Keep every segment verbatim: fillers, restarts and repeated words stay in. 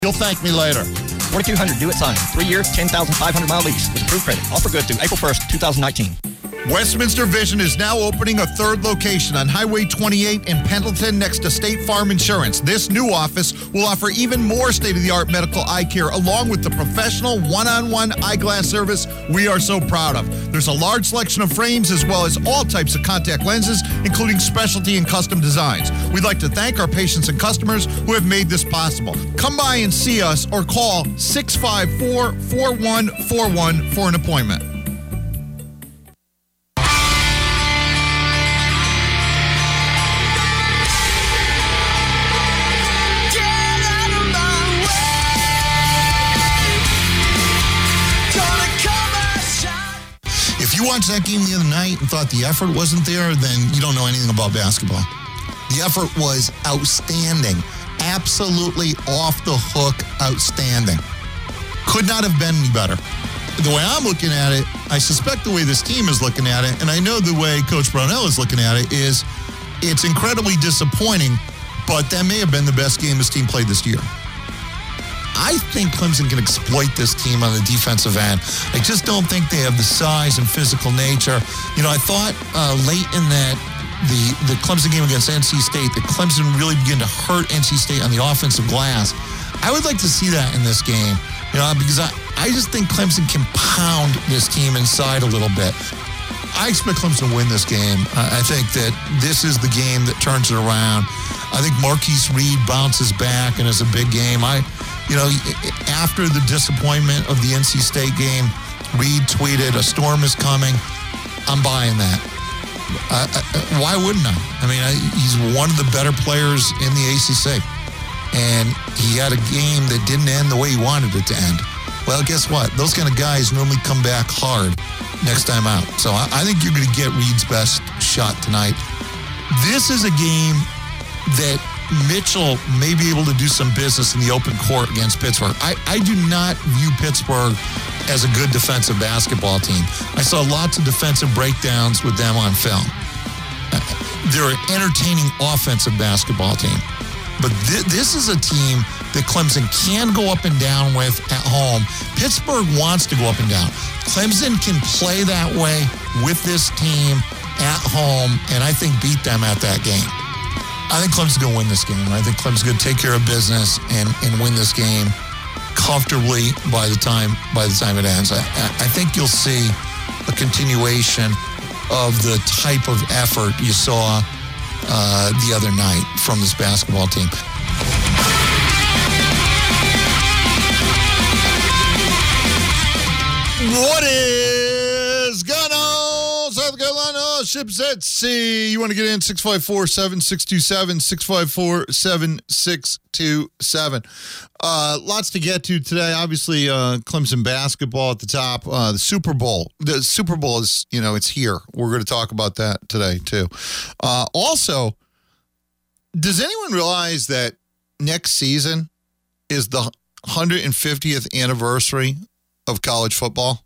You'll thank me later. forty-two hundred due at signing. Three years, ten thousand five hundred mile lease with approved credit. Offer good through April first, twenty nineteen. Westminster Vision is now opening a third location on Highway twenty-eight in Pendleton next to State Farm Insurance. This new office will offer even more state-of-the-art medical eye care along with the professional one-on-one eyeglass service we are so proud of. There's a large selection of frames as well as all types of contact lenses, including specialty and custom designs. We'd like to thank our patients and customers who have made this possible. Come by and see us or call six five four, four one four one for an appointment. If you watched that game the other night and thought the effort wasn't there, then you don't know anything about basketball. The effort was outstanding. Absolutely off the hook outstanding. Could not have been any better. The way I'm looking at it, I suspect the way this team is looking at it, and I know the way Coach Brownell is looking at it, is it's incredibly disappointing, but that may have been the best game this team played this year. I think Clemson can exploit this team on the defensive end. I just don't think they have the size and physical nature. You know, I thought uh, late in that the, the Clemson game against N C State that Clemson really began to hurt N C State on the offensive glass. I would like to see that in this game, you know, because I, I just think Clemson can pound this team inside a little bit. I expect Clemson to win this game. I think that this is the game that turns it around. I think Marquise Reed bounces back and is a big game. I, you know, after the disappointment of the N C State game, Reed tweeted, "A storm is coming." I'm buying that. I, I, why wouldn't I? I mean, I, he's one of the better players in the A C C. And he had a game that didn't end the way he wanted it to end. Well, guess what? Those kind of guys normally come back hard next time out. So I, I think you're going to get Reed's best shot tonight. This is a game that Mitchell may be able to do some business in the open court against Pittsburgh. I, I do not view Pittsburgh as a good defensive basketball team. I saw lots of defensive breakdowns with them on film. They're an entertaining offensive basketball team. But th- this is a team that Clemson can go up and down with at home. Pittsburgh wants to go up and down. Clemson can play that way with this team at home, and I think beat them at that game. I think Clemson's going to win this game. I think Clemson's going to take care of business and, and win this game comfortably by the time by the time it ends. I, I think you'll see a continuation of the type of effort you saw uh, the other night from this basketball team. What is going on, South Carolina? Ships at sea. You want to get in? six five four, seven six two seven, six five four, seven six two seven. Uh, lots to get to today. Obviously, uh, Clemson basketball at the top. Uh, the Super Bowl. The Super Bowl is, you know, it's here. We're going to talk about that today, too. Uh, also, does anyone realize that next season is the one hundred fiftieth anniversary of college football?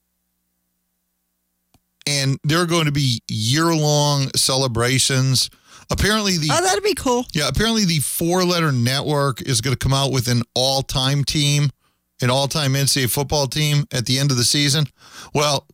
And there are going to be year-long celebrations. Apparently, the oh, that'd be cool. Yeah, apparently the four-letter network is going to come out with an all-time team, an all-time N C double A football team at the end of the season. Well,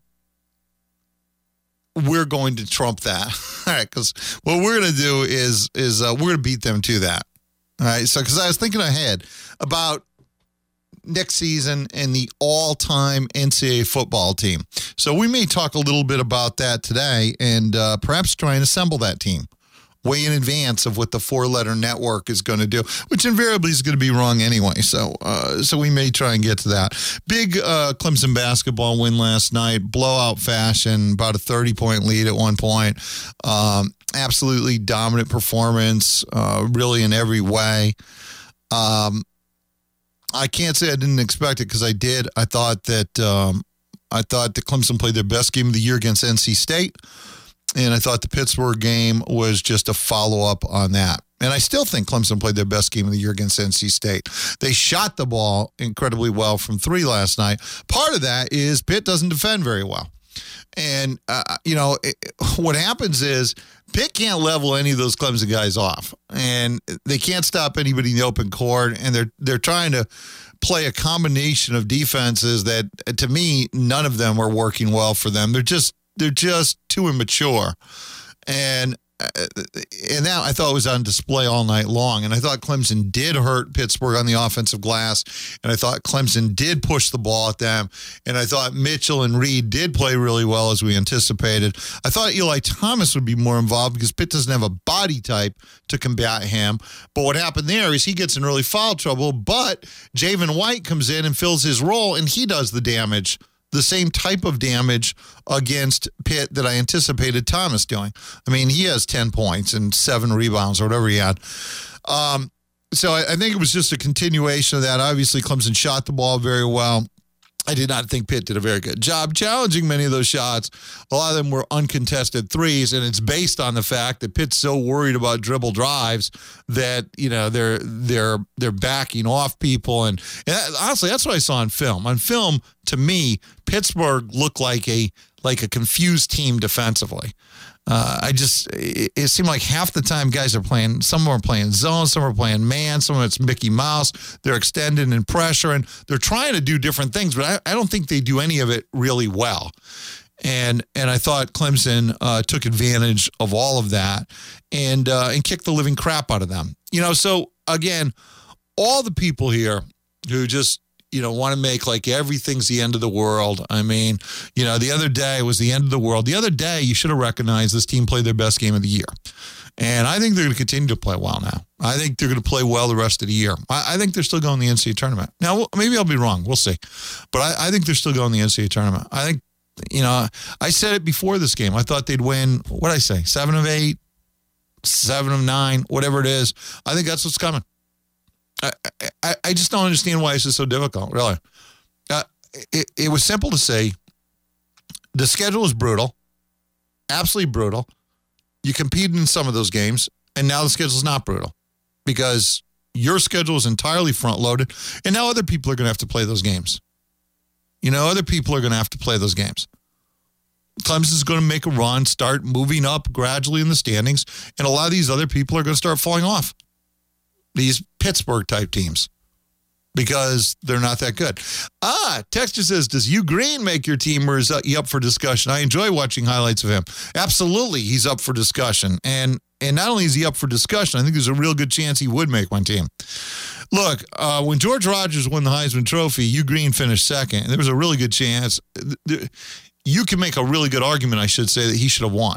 we're going to trump that. All right, because what we're going to do is is uh, we're going to beat them to that. All right, so because I was thinking ahead about next season and the all-time N C double A football team. So we may talk a little bit about that today and uh, perhaps try and assemble that team way in advance of what the four-letter network is going to do, which invariably is going to be wrong anyway. So uh, so we may try and get to that. Big uh, Clemson basketball win last night, blowout fashion, about a thirty-point lead at one point. Um, absolutely dominant performance, uh, really in every way. Um I can't say I didn't expect it because I did. I thought that um, I thought that Clemson played their best game of the year against N C State, and I thought the Pittsburgh game was just a follow-up on that. And I still think Clemson played their best game of the year against N C State. They shot the ball incredibly well from three last night. Part of that is Pitt doesn't defend very well. And, uh, you know, it, what happens is Pitt can't level any of those Clemson guys off. And they can't stop anybody in the open court. And they're they're trying to play a combination of defenses that, to me, none of them are working well for them. They're just they're just too immature. And and that I thought was on display all night long. And I thought Clemson did hurt Pittsburgh on the offensive glass. And I thought Clemson did push the ball at them. And I thought Mitchell and Reed did play really well as we anticipated. I thought Eli Thomas would be more involved because Pitt doesn't have a body type to combat him. But what happened there is he gets in early foul trouble, but Javen White comes in and fills his role, and he does the damage. The same type of damage against Pitt that I anticipated Thomas doing. I mean, he has ten points and seven rebounds or whatever he had. Um, so I, I think it was just a continuation of that. Obviously, Clemson shot the ball very well. I did not think Pitt did a very good job challenging many of those shots. A lot of them were uncontested threes, and it's based on the fact that Pitt's so worried about dribble drives that, you know, they're they're they're backing off people. And, and that, honestly, that's what I saw on film. On film, to me, Pittsburgh looked like a like a confused team defensively. Uh, I just, it, it seemed like half the time guys are playing, some are playing zone, some are playing man, some of it's Mickey Mouse. They're extending and pressuring. They're trying to do different things, but I, I don't think they do any of it really well. And and I thought Clemson uh, took advantage of all of that and uh, and kicked the living crap out of them. You know, so again, all the people here who just, you know, want to make like everything's the end of the world. I mean, you know, the other day was the end of the world. The other day, you should have recognized this team played their best game of the year. And I think they're going to continue to play well now. I think they're going to play well the rest of the year. I, I think they're still going to the N C double A tournament. Now, maybe I'll be wrong. We'll see. But I, I think they're still going to the N C double A tournament. I think, you know, I said it before this game. I thought they'd win, what did I say, seven of eight, seven of nine, whatever it is. I think that's what's coming. I, I, I just don't understand why this is so difficult, really. Uh, it, it was simple to say the schedule is brutal, absolutely brutal. You competed in some of those games, and now the schedule is not brutal because your schedule is entirely front-loaded, and now other people are going to have to play those games. You know, other people are going to have to play those games. Clemson's going to make a run, start moving up gradually in the standings, and a lot of these other people are going to start falling off. These Pittsburgh-type teams, because they're not that good. Ah, Texture says, does Hugh Green make your team, or is he up for discussion? I enjoy watching highlights of him. Absolutely, he's up for discussion. And and not only is he up for discussion, I think there's a real good chance he would make my team. Look, uh, when George Rogers won the Heisman Trophy, Hugh Green finished second. And there was a really good chance. You can make a really good argument, I should say, that he should have won.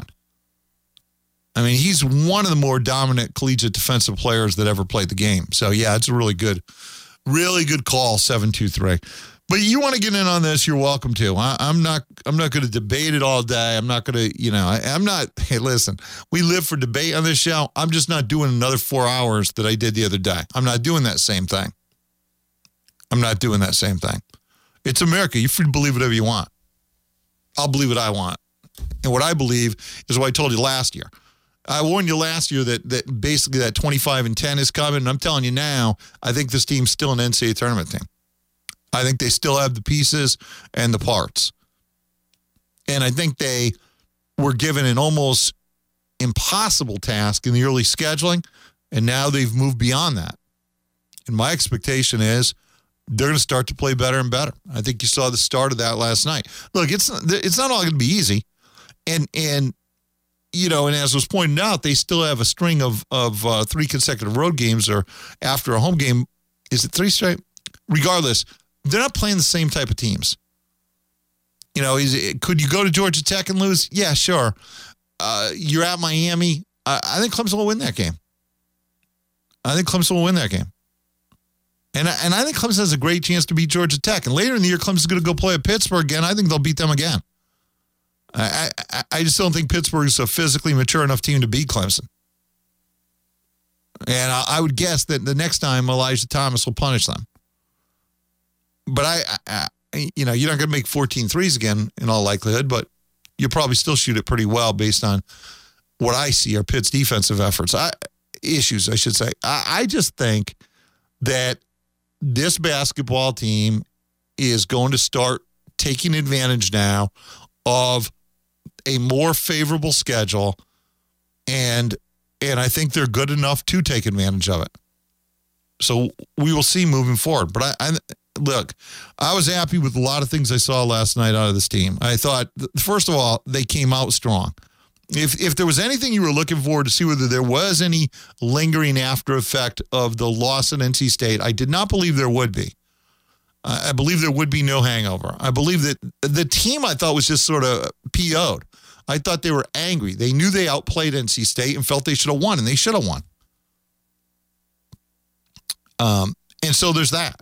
I mean, he's one of the more dominant collegiate defensive players that ever played the game. So, yeah, it's a really good, really good call, seven two three. But you want to get in on this, you're welcome to. I, I'm not I'm not going to debate it all day. I'm not going to, you know, I, I'm not, hey, listen, we live for debate on this show. I'm just not doing another four hours that I did the other day. I'm not doing that same thing. I'm not doing that same thing. It's America. You're free to believe whatever you want. I'll believe what I want. And what I believe is what I told you last year. I warned you last year that that basically that twenty-five and ten is coming, and I'm telling you now, I think this team's still an N C double A tournament team. I think they still have the pieces and the parts. And I think they were given an almost impossible task in the early scheduling, and now they've moved beyond that. And my expectation is they're going to start to play better and better. I think you saw the start of that last night. Look, it's it's not all going to be easy. And, and you know, and as was pointed out, they still have a string of, of uh, three consecutive road games, or after a home game. Is it three straight? Regardless, they're not playing the same type of teams. You know, is it, could you go to Georgia Tech and lose? Yeah, sure. Uh, you're at Miami. I, I think Clemson will win that game. I think Clemson will win that game. And, and I think Clemson has a great chance to beat Georgia Tech. And later in the year, Clemson's going to go play at Pittsburgh again. I think they'll beat them again. I, I, I just don't think Pittsburgh is a physically mature enough team to beat Clemson. And I, I would guess that the next time Elijah Thomas will punish them. But, I, I you know, you're not going to make fourteen threes again in all likelihood, but you'll probably still shoot it pretty well based on what I see are Pitt's defensive efforts. I, issues, I should say. I, I just think that this basketball team is going to start taking advantage now of a more favorable schedule, and and I think they're good enough to take advantage of it. So we will see moving forward. But I, I look, I was happy with a lot of things I saw last night out of this team. I thought, first of all, they came out strong. If if there was anything you were looking for to see whether there was any lingering after effect of the loss at N C State, I did not believe there would be. I believe there would be no hangover. I believe that the team, I thought, was just sort of P O'd. I thought they were angry. They knew they outplayed N C State and felt they should have won, and they should have won. Um, and so there's that.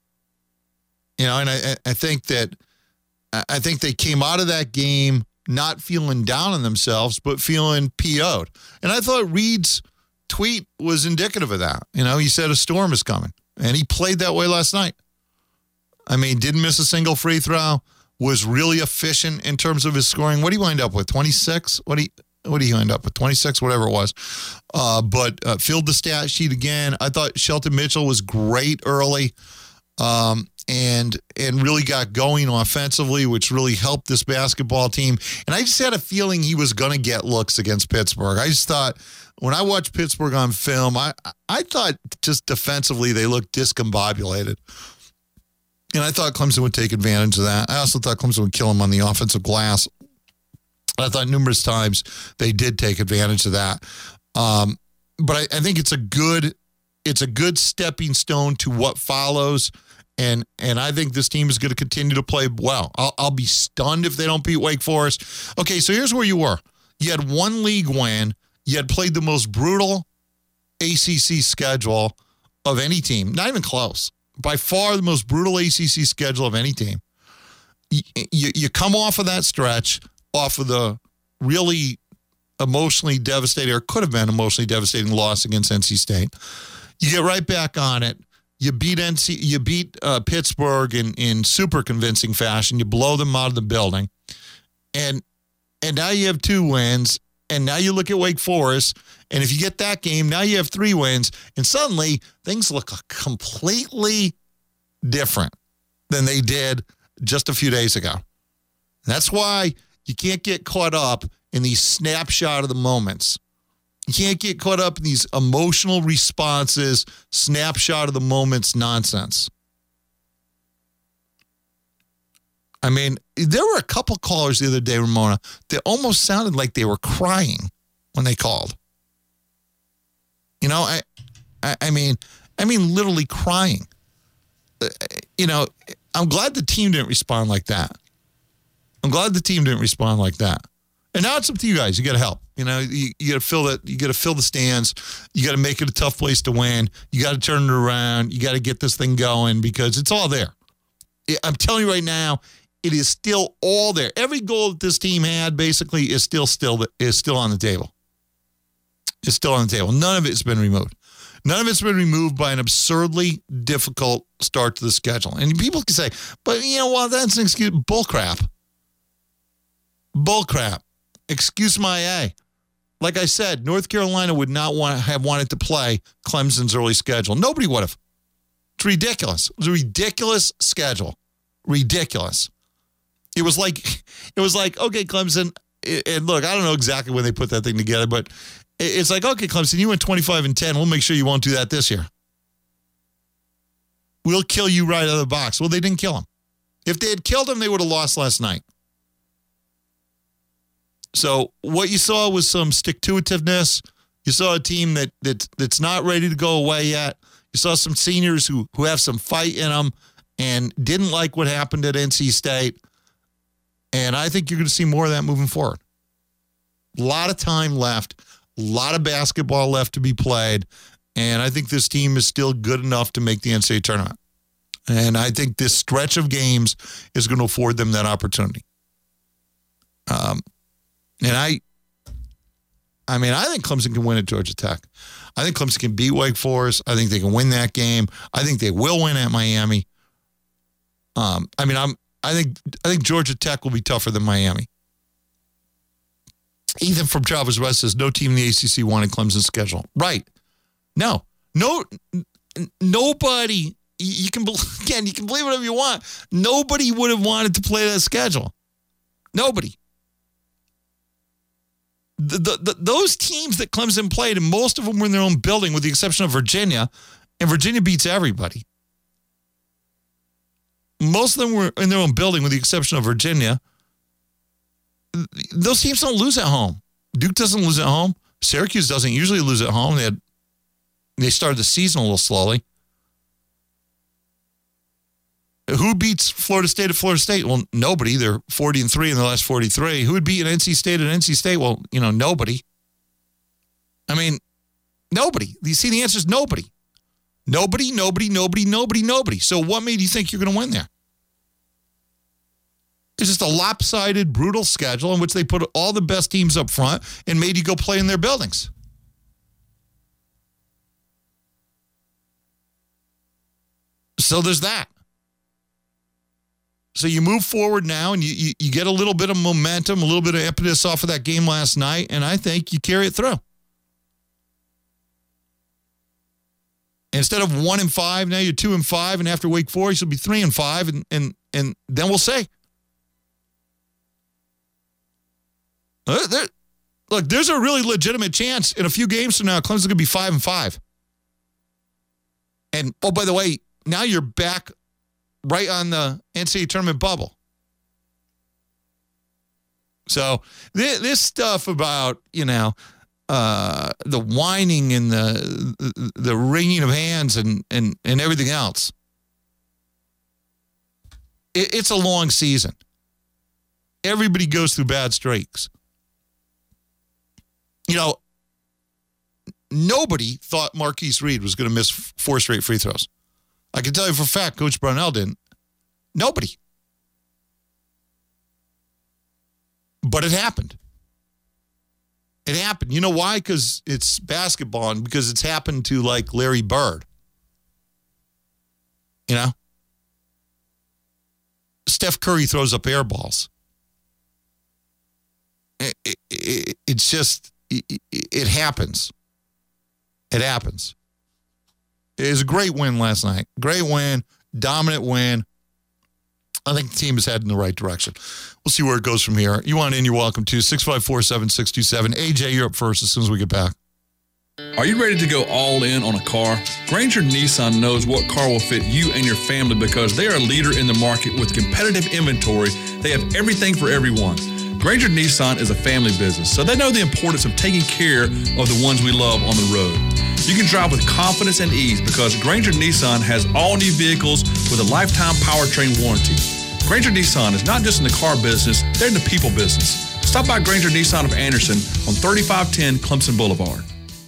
You know, and I, I think that I think they came out of that game not feeling down on themselves, but feeling P O'd. And I thought Reed's tweet was indicative of that. You know, he said a storm is coming, and he played that way last night. I mean, didn't miss a single free throw, was really efficient in terms of his scoring. What did he wind up with? twenty-six? What did he, what did he wind up with? twenty-six, whatever it was. Uh, but uh, filled the stat sheet again. I thought Shelton Mitchell was great early. Um, and and really got going offensively, which really helped this basketball team. And I just had a feeling he was going to get looks against Pittsburgh. I just thought, when I watched Pittsburgh on film, I, I thought just defensively they looked discombobulated. And I thought Clemson would take advantage of that. I also thought Clemson would kill him on the offensive glass. I thought numerous times they did take advantage of that. Um, but I, I think it's a good it's a good stepping stone to what follows. And and I think this team is going to continue to play well. I'll, I'll be stunned if they don't beat Wake Forest. Okay, so here's where you were. You had one league win. You had played the most brutal A C C schedule of any team. Not even close. By far the most brutal A C C schedule of any team. You, you, you come off of that stretch, off of the really emotionally devastating, or could have been emotionally devastating loss against N C State. You get right back on it. You beat N C. You beat uh, Pittsburgh in, in super convincing fashion. You blow them out of the building, and and now you have two wins. And now you look at Wake Forest, and if you get that game, now you have three wins, and suddenly things look completely different than they did just a few days ago. That's why you can't get caught up in these snapshot of the moments. You can't get caught up in these emotional responses, snapshot of the moments nonsense. I mean, there were a couple callers the other day, Ramona, that almost sounded like they were crying when they called. You know, I, I, I mean, I mean, literally crying. Uh, you know, I'm glad the team didn't respond like that. I'm glad the team didn't respond like that. And now it's up to you guys. You got to help. You know, you, you got to fill that. You got to fill the stands. You got to make it a tough place to win. You got to turn it around. You got to get this thing going because it's all there. I'm telling you right now, it is still all there. Every goal that this team had basically is still still is still on the table. It's still on the table. None of it's been removed. None of it's been removed by an absurdly difficult start to the schedule. And people can say, but you know what? That's an excuse. Bullcrap. Bullcrap. Excuse my A. Like I said, North Carolina would not want have wanted to play Clemson's early schedule. Nobody would have. It's ridiculous. It was a ridiculous schedule. Ridiculous. It was like, it was like, okay, Clemson, and look, I don't know exactly when they put that thing together, but it's like, okay, Clemson, you went twenty-five and ten. We'll make sure you won't do that this year. We'll kill you right out of the box. Well, they didn't kill him. If they had killed him, they would have lost last night. So what you saw was some stick-to-itiveness. You saw a team that, that that's not ready to go away yet. You saw some seniors who who have some fight in them and didn't like what happened at N C State. And I think you're going to see more of that moving forward. A lot of time left, a lot of basketball left to be played, and I think this team is still good enough to make the N C double A tournament. And I think this stretch of games is going to afford them that opportunity. Um, and I, I mean, I think Clemson can win at Georgia Tech. I think Clemson can beat Wake Forest. I think they can win that game. I think they will win at Miami. Um, I mean, I'm. I think I think Georgia Tech will be tougher than Miami. Ethan from Travelers West says no team in the A C C wanted Clemson's schedule. Right? No, no, n- nobody. You can again, you can believe whatever you want. Nobody would have wanted to play that schedule. Nobody. The, the, the, those teams that Clemson played, and most of them were in their own building with the exception of Virginia, and Virginia beats everybody. Most of them were in their own building with the exception of Virginia. Those teams don't lose at home. Duke doesn't lose at home. Syracuse doesn't usually lose at home. They had, they started the season a little slowly. Who beats Florida State at Florida State? Well, nobody. They're forty and three in the last forty-three. Who would beat an N C State at N C State? Well, you know, nobody. I mean, nobody. You see, the answer is nobody. Nobody, nobody, nobody, nobody, nobody. So what made you think you're going to win there? It's just a lopsided, brutal schedule in which they put all the best teams up front and made you go play in their buildings. So there's that. So you move forward now, and you, you, you get a little bit of momentum, a little bit of impetus off of that game last night, and I think you carry it through. Instead of one and five, now you're two and five, and after Wake Forest, you'll be three and five, and and and then we'll say, uh, there, look, there's a really legitimate chance in a few games from now, Clemson's going to be five and five. And oh, by the way, now you're back right on the N C double A tournament bubble. So this, this stuff about, you know, uh, the whining and the, the the wringing of hands and and and everything else. It, it's a long season. Everybody goes through bad streaks. You know, nobody thought Marquise Reed was going to miss four straight free throws. I can tell you for a fact, Coach Brownell didn't. Nobody. But it happened. It happened. You know why? Because it's basketball and because it's happened to, like, Larry Bird. You know? Steph Curry throws up air balls. It, it, it, it's just, it, it happens. It happens. It was a great win last night. Great win. Dominant win. I think the team is heading in the right direction. We'll see where it goes from here. You want in, you're welcome to. six five four, seven six two seven. A J, you're up first as soon as we get back. Are you ready to go all in on a car? Granger Nissan knows what car will fit you and your family because they are a leader in the market with competitive inventory. They have everything for everyone. Granger Nissan is a family business, so they know the importance of taking care of the ones we love on the road. You can drive with confidence and ease because Granger Nissan has all new vehicles with a lifetime powertrain warranty. Granger Nissan is not just in the car business, they're in the people business. Stop by Granger Nissan of Anderson on thirty-five ten Clemson Boulevard.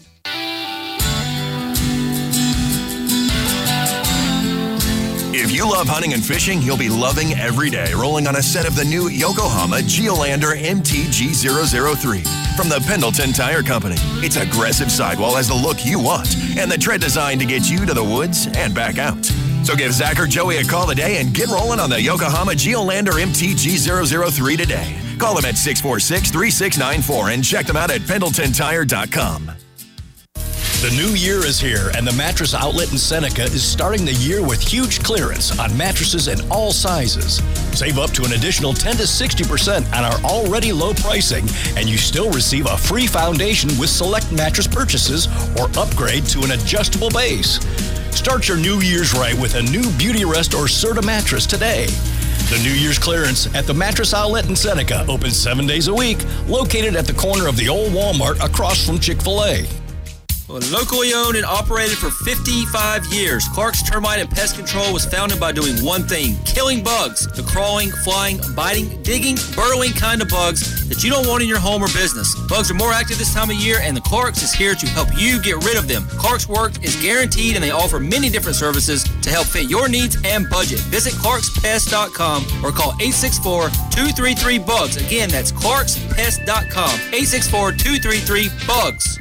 If you love hunting and fishing, you'll be loving every day rolling on a set of the new Yokohama Geolandar M T G zero zero three from the Pendleton Tire Company. Its aggressive sidewall has the look you want and the tread designed to get you to the woods and back out. So give Zach or Joey a call today and get rolling on the Yokohama Geolandar M T G zero zero three today. Call them at six four six, three six nine four and check them out at pendleton tire dot com. The new year is here, and the Mattress Outlet in Seneca is starting the year with huge clearance on mattresses in all sizes. Save up to an additional ten to sixty percent on our already low pricing, and you still receive a free foundation with select mattress purchases or upgrade to an adjustable base. Start your New Year's right with a new Beauty Rest or Serta mattress today. The New Year's clearance at the Mattress Outlet in Seneca, open seven days a week, located at the corner of the old Walmart across from Chick-fil-A. Well, locally owned and operated for fifty-five years, Clark's Termite and Pest Control was founded by doing one thing: killing bugs. The crawling, flying, biting, digging, burrowing kind of bugs that you don't want in your home or business. Bugs are more active this time of year, and the Clark's is here to help you get rid of them. Clark's work is guaranteed, and they offer many different services to help fit your needs and budget. Visit clarks pest dot com or call eight six four, two three three, bugs. Again, that's clarks pest dot com, eight six four, two three three, bugs.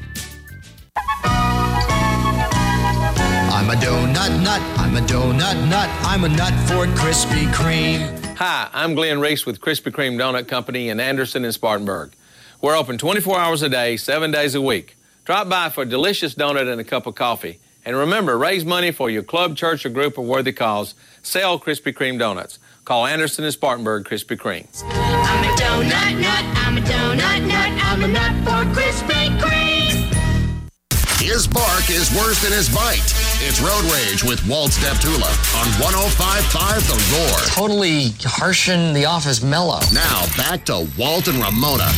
I'm a donut nut, I'm a donut nut, I'm a nut for Krispy Kreme. Hi, I'm Glenn Reese with Krispy Kreme Donut Company in Anderson and Spartanburg. We're open twenty-four hours a day, seven days a week. Drop by for a delicious donut and a cup of coffee. And remember, raise money for your club, church, or group of worthy cause. Sell Krispy Kreme donuts. Call Anderson and Spartanburg Krispy Kreme. I'm a donut nut. I'm a donut nut. I'm a nut for Krispy Kreme. His bark is worse than his bite. It's Road Rage with Walt Steptula on one oh five point five The Roar. Totally harshen the office mellow. Now back to Walt and Ramona.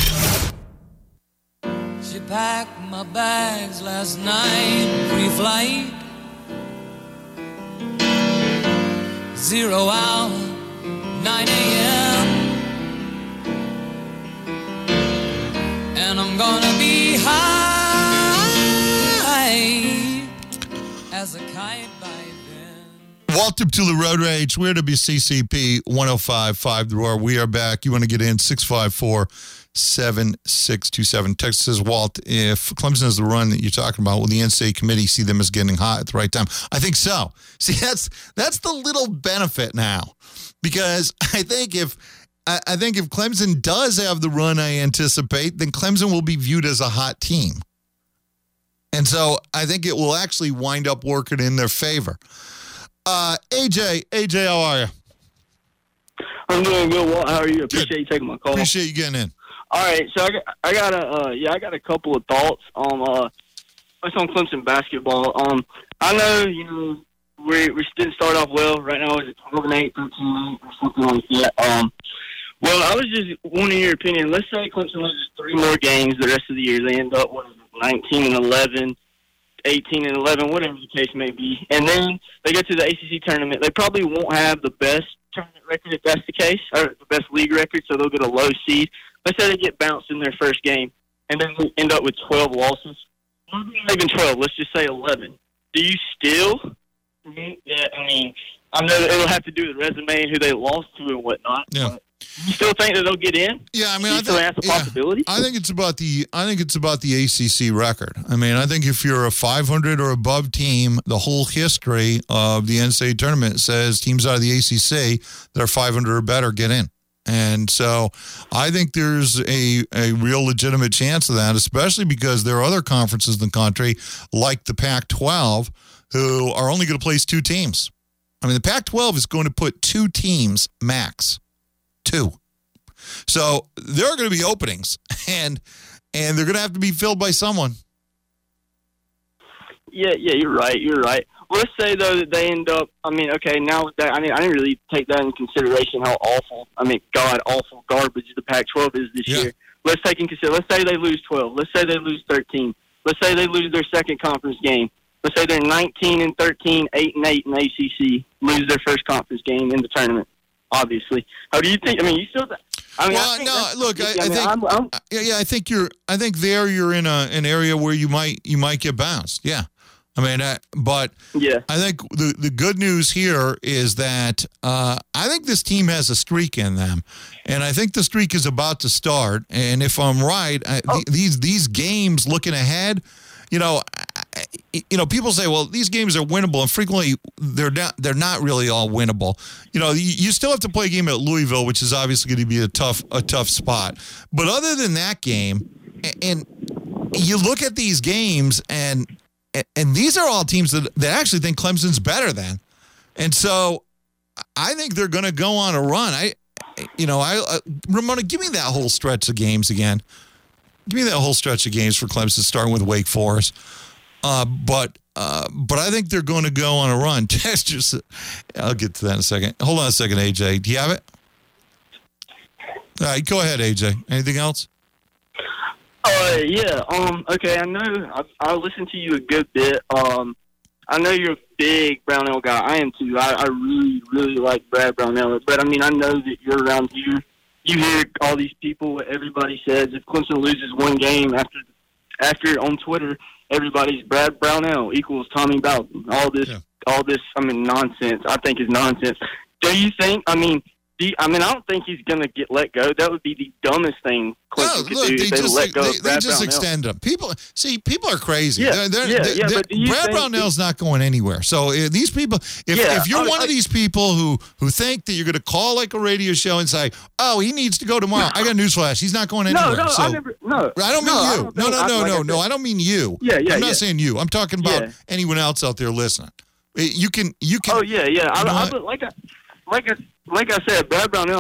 She packed my bags last night, pre-flight. Zero hour, nine a.m. And I'm gonna be high as a kite by then. Walt Steptula, Road Rage. We're W C C P one oh five point five The Roar. We are back. You want to get in, six five four, seven six two seven. Text says, Walt, if Clemson is the run that you're talking about, will the N C double A committee see them as getting hot at the right time? I think so. See, that's that's the little benefit now. Because I think if I, I think if Clemson does have the run I anticipate, then Clemson will be viewed as a hot team. And so I think it will actually wind up working in their favor. Uh, A J, A J, how are you? I'm doing good, Walt. How are you? Appreciate good. you taking my call. Appreciate you getting in. All right, so I got, I got a uh, yeah, I got a couple of thoughts on uh, what's on Clemson basketball. Um, I know you know we we didn't start off well. Right now it's twelve and eight, thirteen and eight, or something like that. Um, well, I was just wanting your opinion. Let's say Clemson loses three more games the rest of the year. They end up with nineteen and eleven, eighteen and eleven, whatever the case may be, and then they go to the A C C tournament. They probably won't have the best tournament record if that's the case, or the best league record, so they'll get a low seed. Let's say they get bounced in their first game, and then we end up with twelve losses. Not even twelve, let's just say eleven. Do you still think that, I mean, I know it'll have to do with resume and who they lost to and whatnot, yeah. but you still think that they'll get in? Yeah, I mean, Do you I still think, have the yeah, possibility? I think it's about the I think it's about the A C C record. I mean, I think if you're a five hundred or above team, the whole history of the N C double A tournament says teams out of the A C C that are five hundred or better get in. And so I think there's a, a real legitimate chance of that, especially because there are other conferences in the country, like the Pac twelve, who are only going to place two teams. I mean, the Pac twelve is going to put two teams max. Two. So there are going to be openings, and and they're going to have to be filled by someone. Yeah, yeah, you're right. You're right. Well, let's say, though, that they end up, I mean, okay, now that, I mean, I didn't really take that into consideration, how awful, I mean, God, awful garbage the Pac twelve is this yeah. year. Let's take in consider, let's say they lose twelve. Let's say they lose thirteen. Let's say they lose their second conference game. Let's say they're nineteen and thirteen, eight and eight in A C C, lose their first conference game in the tournament, obviously. How do you think, I mean, you still, I mean, well, I think no, look, I, I, I mean, think, I'm, I'm, yeah, yeah, I think you're, I think there you're in a an area where you might you might get bounced. Yeah, I mean, uh, but yeah, I think the the good news here is that uh, I think this team has a streak in them, and I think the streak is about to start. And if I'm right, I, oh. th- these these games looking ahead, you know, I, you know, people say, well, these games are winnable, and frequently they're not. They're not really all winnable. You know, you, you still have to play a game at Louisville, which is obviously going to be a tough a tough spot. But other than that game, and, and you look at these games, and and these are all teams that that actually think Clemson's better than, and so I think they're going to go on a run. I, you know, I uh, Ramona, give me that whole stretch of games again. Give me that whole stretch of games for Clemson, starting with Wake Forest. Uh, but uh, but I think they're going to go on a run. Just, I'll get to that in a second. Hold on a second, A J. Do you have it? All right, go ahead, A J. Anything else? Uh, yeah. Um. Okay. I know. I, I listen to you a good bit. Um. I know you're a big Brownell guy. I am too. I, I really, really like Brad Brownell. But I mean, I know that you're around here. You hear all these people. What everybody says. If Clemson loses one game after, after on Twitter, everybody's Brad Brownell equals Tommy Bowden. All this, yeah. all this. I mean, nonsense. I think is nonsense. Do you think? I mean. I mean, I don't think he's going to get let go. That would be the dumbest thing Clemson no, could look, do they if they just, let go they, of they Brad just Brownell. extend him. People, see, people are crazy. Yeah, they're, they're, yeah, they're, yeah, they're, but do you Brad think Brownell's not going anywhere. So uh, these people, if, Yeah, if you're I- one I- of these people who, who think that you're going to call like a radio show and say, oh, he needs to go tomorrow, I got news flash. He's not going anywhere. No, no, so, I never. No, I don't mean no, I you. don't no, think- no, I- no, like no, I no. said- I don't mean you. Yeah, yeah, I'm not yeah. saying you. I'm talking about Yeah. anyone else out there listening. You can, you can. Oh yeah, yeah. I, you know I, what? but like I, like I, like I said, Brad Brownell. I'm,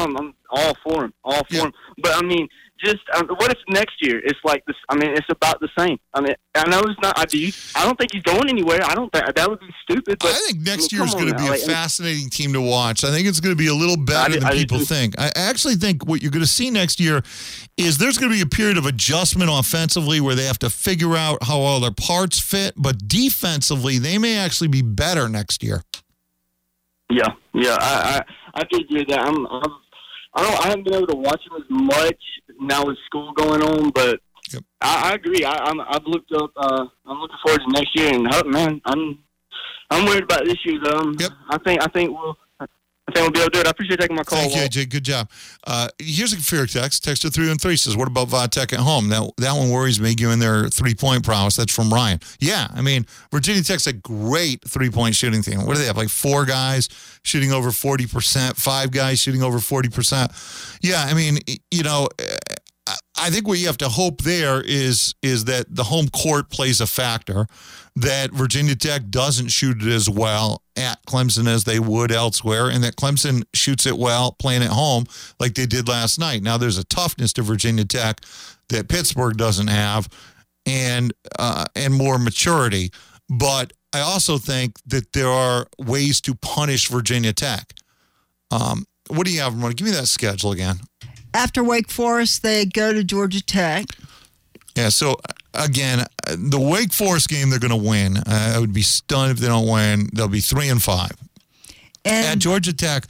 all for him, all for him. But I mean, just um, what if next year it's like this? I mean, it's about the same. I mean, I know it's not. I do. I don't think he's going anywhere. I don't think that would be stupid. But I think next I mean, year is going to be now. a like, fascinating team to watch. I think it's going to be a little better I, than I, people I, think. I actually think what you're going to see next year is there's going to be a period of adjustment offensively where they have to figure out how all their parts fit, but defensively they may actually be better next year. Yeah, yeah, I I, I could agree with that. I'm, I'm I don't I haven't been able to watch him as much now with school going on, but yep. I, I agree. I, I'm I've looked up. Uh, I'm looking forward to next year, and oh, man, I'm I'm worried about this year. Though. Um, yep. I think I think we'll. I think we'll be able to do it. I appreciate taking my call. Thank you, Walt. A J. Good job. Uh, here's a fair text. Texter three one three says, what about Vodtech at home? That that one worries me given their three-point prowess. That's from Ryan. Yeah, I mean, Virginia Tech's a great three-point shooting team. What do they have, like four guys shooting over forty percent, five guys shooting over forty percent? Yeah, I mean, you know, I think what you have to hope there is is that the home court plays a factor, that Virginia Tech doesn't shoot it as well at Clemson as they would elsewhere, and that Clemson shoots it well playing at home like they did last night. Now, there's a toughness to Virginia Tech that Pittsburgh doesn't have, and uh, and more maturity. But I also think that there are ways to punish Virginia Tech. Um, what do you have, Ramona? Give me that schedule again. After Wake Forest, they go to Georgia Tech. Yeah, so, again, the Wake Forest game, they're going to win. Uh, I would be stunned if they don't win. They'll be three and five. And At Georgia Tech,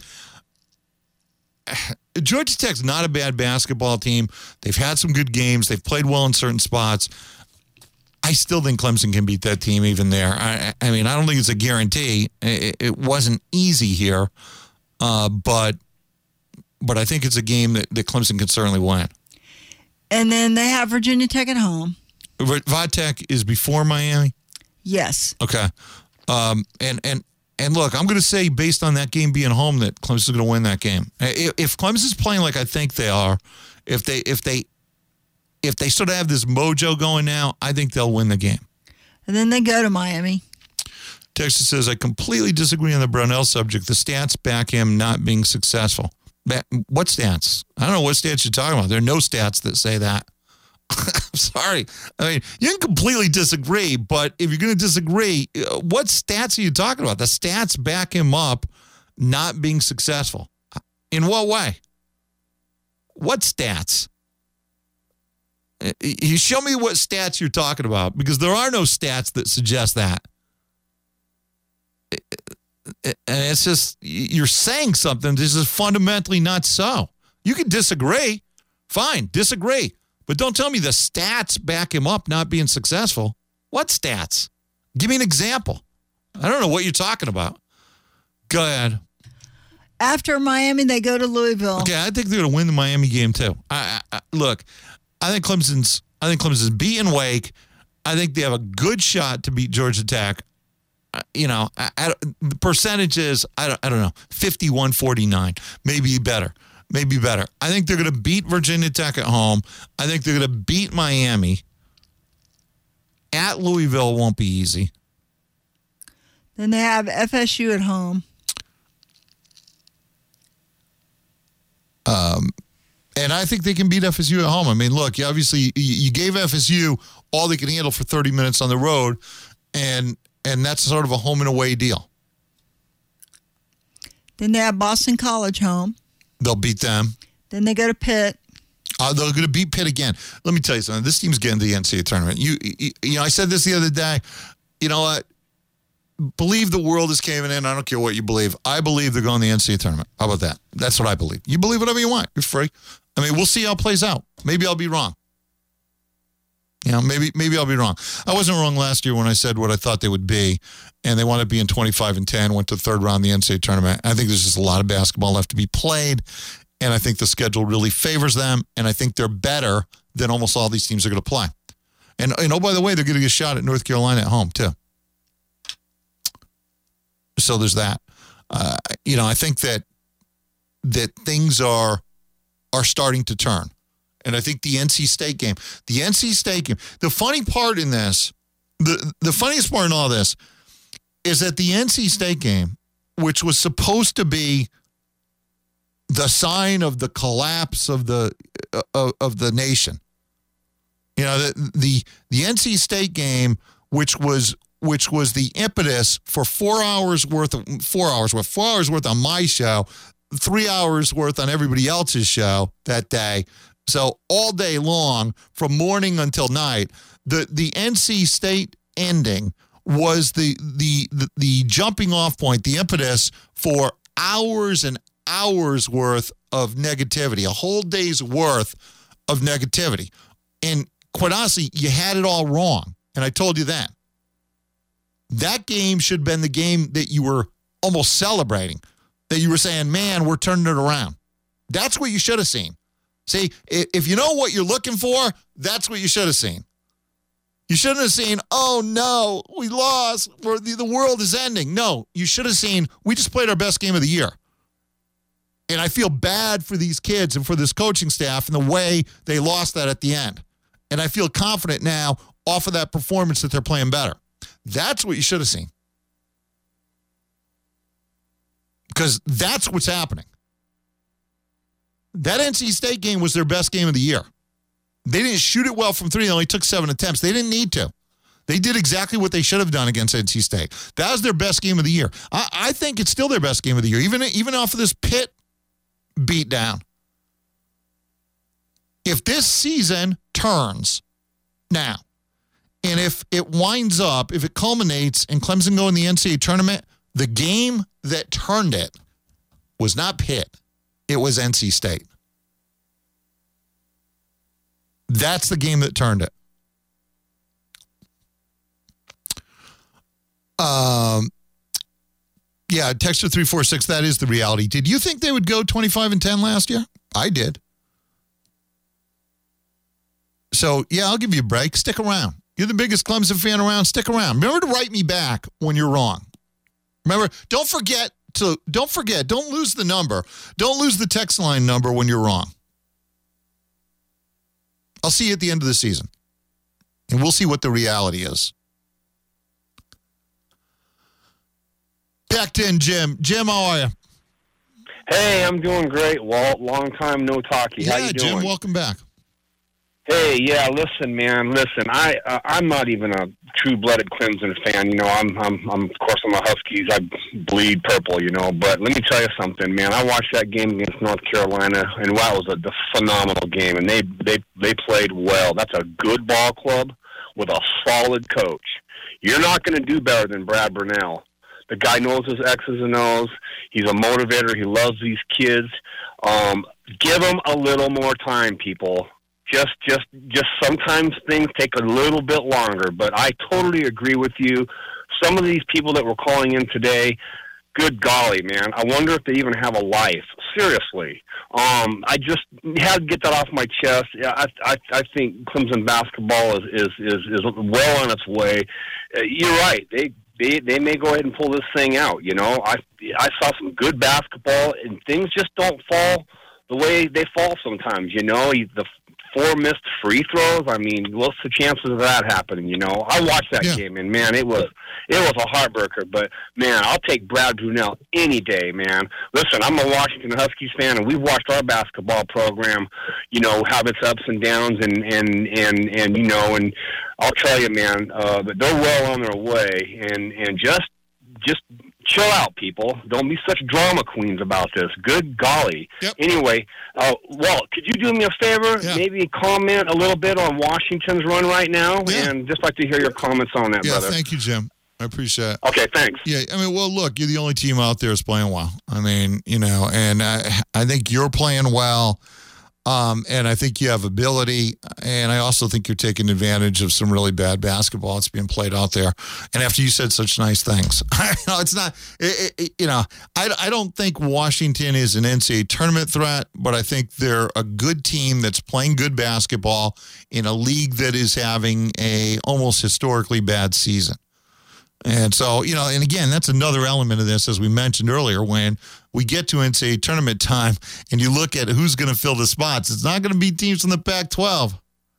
Georgia Tech's not a bad basketball team. They've had some good games. They've played well in certain spots. I still think Clemson can beat that team even there. I, I mean, I don't think it's a guarantee. It, it wasn't easy here, uh, but but I think it's a game that, that Clemson can certainly win. And then they have Virginia Tech at home. Vodtech is before Miami? Yes. Okay. Um, and, and, and look, I'm going to say based on that game being home that Clemson's going to win that game. If, if Clemson's playing like I think they are, if they if they if they sort of have this mojo going now, I think they'll win the game. And then they go to Miami. Texas says, I completely disagree on the Brownell subject. The stats back him not being successful. What stats? I don't know what stats you're talking about. There are no stats that say that. I'm sorry. I mean, you can completely disagree, but if you're going to disagree, what stats are you talking about? The stats back him up not being successful. In what way? What stats? You show me what stats you're talking about, because there are no stats that suggest that. And it's just, you're saying something this is fundamentally not so. You can disagree. Fine, disagree. But don't tell me the stats back him up not being successful. What stats? Give me an example. I don't know what you're talking about. Go ahead. After Miami, they go to Louisville. Okay, I think they're going to win the Miami game too. I, I, look, I think Clemson's. I think Clemson's beating Wake. I think they have a good shot to beat Georgia Tech. Uh, you know, I, I, the percentages, I don't, I don't know, fifty-one forty-nine, maybe better, maybe better. I think they're going to beat Virginia Tech at home. I think they're going to beat Miami. At Louisville won't be easy. Then they have F S U at home. Um, and I think they can beat F S U at home. I mean, look, you obviously you, you gave F S U all they can handle for thirty minutes on the road, and and that's sort of a home and away deal. Then they have Boston College home. They'll beat them. Then they go to Pitt. Uh, they're going to beat Pitt again. Let me tell you something. This team's getting to the N C double A tournament. You, you, you know, I said this the other day. You know what? Believe the world is caving in. I don't care what you believe. I believe they're going to the N C double A tournament. How about that? That's what I believe. You believe whatever you want. You're free. I mean, we'll see how it plays out. Maybe I'll be wrong. You know, maybe maybe I'll be wrong. I wasn't wrong last year when I said what I thought they would be, and they wound up being twenty-five and ten, went to the third round of the N C double A tournament. I think there's just a lot of basketball left to be played, and I think the schedule really favors them, and I think they're better than almost all these teams are going to play. And, and oh, by the way, they're getting a shot at North Carolina at home, too. So there's that. Uh, you know, I think that that things are are starting to turn. And I think the N C State game, the N C State game, the funny part in this, the, the funniest part in all this is that the N C State game, which was supposed to be the sign of the collapse of the uh, of, of the nation. You know, the, the the N C State game, which was which was the impetus for four hours worth of four hours worth four hours worth on my show, three hours worth on everybody else's show that day. So all day long, from morning until night, the the N C State ending was the the the, the jumping off point, the impetus for hours and hours worth of negativity, a whole day's worth of negativity. And quite honestly, you had it all wrong. And I told you that. That game should have been the game that you were almost celebrating, that you were saying, man, we're turning it around. That's what you should have seen. See, if you know what you're looking for, that's what you should have seen. You shouldn't have seen, oh, no, we lost, or the, the world is ending. No, you should have seen, we just played our best game of the year. And I feel bad for these kids and for this coaching staff and the way they lost that at the end. And I feel confident now off of that performance that they're playing better. That's what you should have seen. Because that's what's happening. That N C State game was their best game of the year. They didn't shoot it well from three. They only took seven attempts. They didn't need to. They did exactly what they should have done against N C State. That was their best game of the year. I, I think it's still their best game of the year, even, even off of this Pitt beatdown. If this season turns now, and if it winds up, if it culminates and Clemson go in the N C double A tournament, the game that turned it was not Pitt. It was N C State. That's the game that turned it. Um, yeah, Texture three four six, that is the reality. Did you think they would go twenty-five and ten last year? I did. So, yeah, I'll give you a break. Stick around. You're the biggest Clemson fan around. Stick around. Remember to write me back when you're wrong. Remember, don't forget to, don't forget, don't lose the number. Don't lose the text line number when you're wrong. I'll see you at the end of the season. And we'll see what the reality is. Back in, Jim. Jim, how are you? Hey, I'm doing great, Walt. Long time no talkie. Yeah, How you doing? Jim, welcome back. Hey, yeah, listen, man, listen. I uh, I'm not even a true-blooded Clemson fan. You know, I'm I'm I'm of course I'm a Huskies. I bleed purple, you know. But let me tell you something, man. I watched that game against North Carolina, and wow, it was a, a phenomenal game. And they they they played well. That's a good ball club with a solid coach. You're not going to do better than Brad Burnell. The guy knows his X's and O's. He's a motivator. He loves these kids. Um, give him a little more time, people. Just, just, just sometimes things take a little bit longer, but I totally agree with you. Some of these people that were calling in today, good golly, man, I wonder if they even have a life. Seriously. Um, I just had to get that off my chest. Yeah, I, I, I think Clemson basketball is, is, is, is well on its way. Uh, you're right. They, they, they may go ahead and pull this thing out. You know, I, I saw some good basketball, and things just don't fall the way they fall sometimes. You know, the four missed free throws. I mean, what's the chances of that happening? You know, I watched that yeah. game, and man, it was it was a heartbreaker. But man, I'll take Brad Brunell any day, man. Listen, I'm a Washington Huskies fan, and we've watched our basketball program, you know, have its ups and downs, and and and and you know, and I'll tell you, man, uh, but they're well on their way, and and just just. Chill out, people. Don't be such drama queens about this. Good golly. Yep. Anyway, uh, Walt, could you do me a favor? Yeah. Maybe comment a little bit on Washington's run right now? Yeah. And just like to hear your comments on that, yeah, brother. Thank you, Jim. I appreciate it. Okay, thanks. Yeah, I mean, well, look, you're the only team out there that's playing well. I mean, you know, and I, I think you're playing well. Um, and I think you have ability, and I also think you're taking advantage of some really bad basketball that's being played out there. And after you said such nice things, I know it's not, it, it, you know, I, I don't think Washington is an N C double A tournament threat, but I think they're a good team that's playing good basketball in a league that is having a almost historically bad season. And so, you know, and again, that's another element of this, as we mentioned earlier, when we get to N C double A tournament time and you look at who's going to fill the spots, it's not going to be teams from the Pac twelve.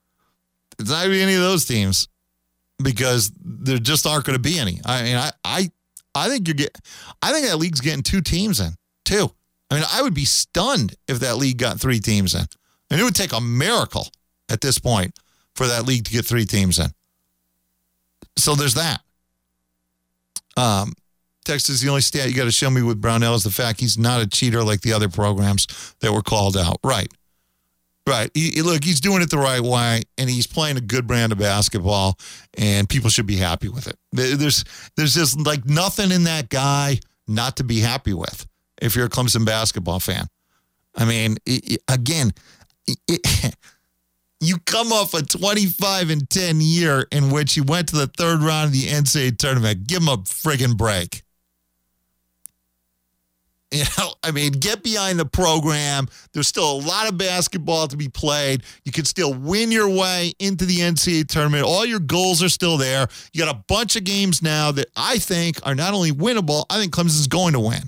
It's not going to be any of those teams because there just aren't going to be any. I mean, I, I, I think you get, I think that league's getting two teams in, two. I mean, I would be stunned if that league got three teams in. And it would take a miracle at this point for that league to get three teams in. So there's that. Um, Text is the only stat you got to show me with Brownell is the fact he's not a cheater like the other programs that were called out. Right. Right. He, he- look, he's doing it the right way, and he's playing a good brand of basketball, and people should be happy with it. There- There's, there's just like nothing in that guy not to be happy with if you're a Clemson basketball fan. I mean, it, it- again, it, it- you come off a twenty-five and ten year in which you went to the third round of the N C double A tournament. Give him a friggin' break. You know, I mean, get behind the program. There's still a lot of basketball to be played. You can still win your way into the N C double A tournament. All your goals are still there. You got a bunch of games now that I think are not only winnable, I think Clemson's going to win.